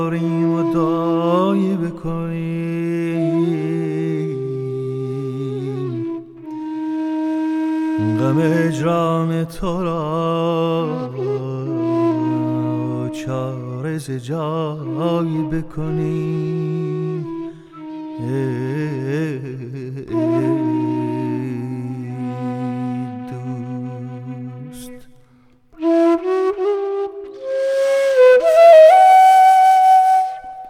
داریم و دایی بکنیم، غم جان تو را چاره ز جایی بکنیم.